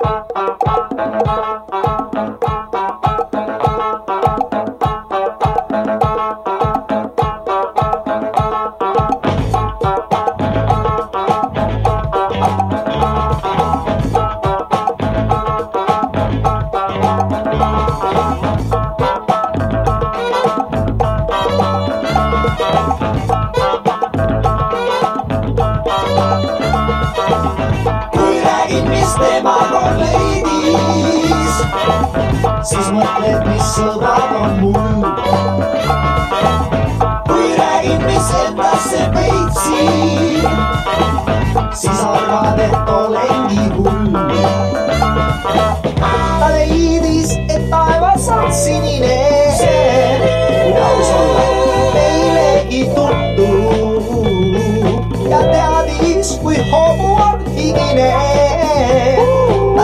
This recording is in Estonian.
Mis temaga on leidis, siis mõtled, mis sõbrad on mul. Kui räägin, mis endasse peitsin, siis arvad, et olengi hull.